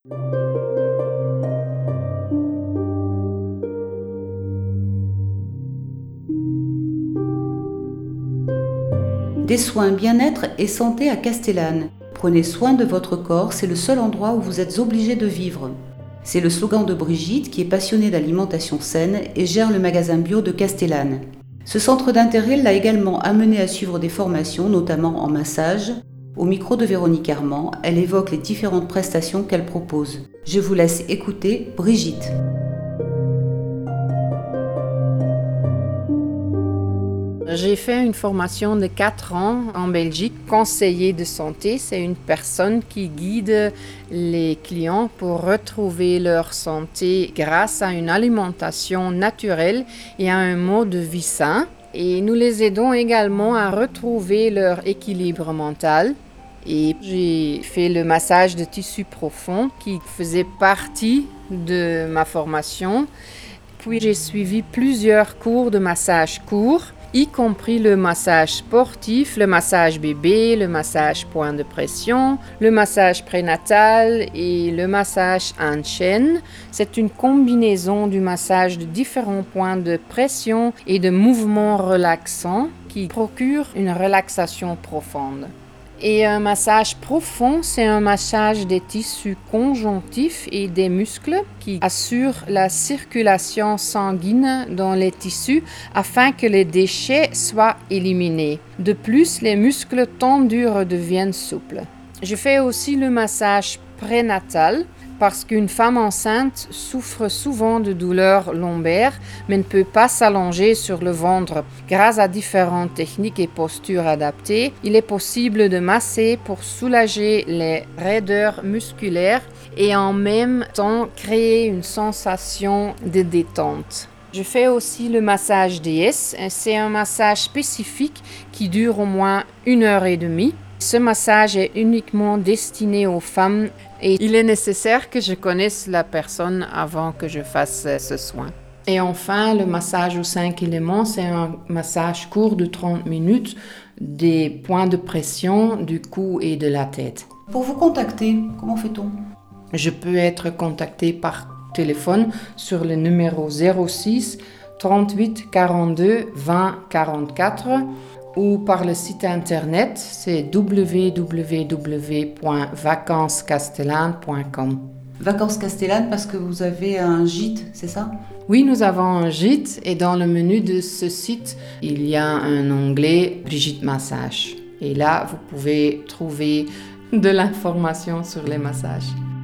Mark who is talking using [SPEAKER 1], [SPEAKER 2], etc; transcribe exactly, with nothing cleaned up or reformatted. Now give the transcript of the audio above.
[SPEAKER 1] Des soins bien-être et santé à Castellane. Prenez soin de votre corps, c'est le seul endroit où vous êtes obligé de vivre. C'est le slogan de Brigitte, qui est passionnée d'alimentation saine et gère le magasin bio de Castellane. Ce centre d'intérêt l'a également amenée à suivre des formations, notamment en massage. Au micro de Véronique Armand, elle évoque les différentes prestations qu'elle propose. Je vous laisse écouter Brigitte.
[SPEAKER 2] J'ai fait une formation de quatre ans en Belgique. Conseiller de santé, c'est une personne qui guide les clients pour retrouver leur santé grâce à une alimentation naturelle et à un mode de vie sain. Et nous les aidons également à retrouver leur équilibre mental. Et j'ai fait le massage de tissu profond qui faisait partie de ma formation. Puis j'ai suivi plusieurs cours de massage court, y compris le massage sportif, le massage bébé, le massage point de pression, le massage prénatal et le massage Handchen. C'est une combinaison du massage de différents points de pression et de mouvements relaxants qui procure une relaxation profonde. Et un massage profond, c'est un massage des tissus conjonctifs et des muscles qui assure la circulation sanguine dans les tissus afin que les déchets soient éliminés. De plus, les muscles tendus redeviennent souples. Je fais aussi le massage prénatal parce qu'une femme enceinte souffre souvent de douleurs lombaires mais ne peut pas s'allonger sur le ventre. Grâce à différentes techniques et postures adaptées, il est possible de masser pour soulager les raideurs musculaires et en même temps créer une sensation de détente. Je fais aussi le massage D S. C'est un massage spécifique qui dure au moins une heure et demie. Ce massage est uniquement destiné aux femmes et il est nécessaire que je connaisse la personne avant que je fasse ce soin. Et enfin, le massage aux cinq éléments, c'est un massage court de trente minutes des points de pression du cou et de la tête.
[SPEAKER 1] Pour vous contacter, comment fait-on ?
[SPEAKER 2] Je peux être contactée par téléphone sur le numéro zéro six trente-huit quarante-deux vingt quarante-quatre ou par le site internet, c'est w w w point vacances castellane point com.
[SPEAKER 1] Vacances Castellane parce que vous avez un gîte, c'est ça ?
[SPEAKER 2] Oui, nous avons un gîte et dans le menu de ce site, il y a un onglet Brigitte Massage. Et là, vous pouvez trouver de l'information sur les massages.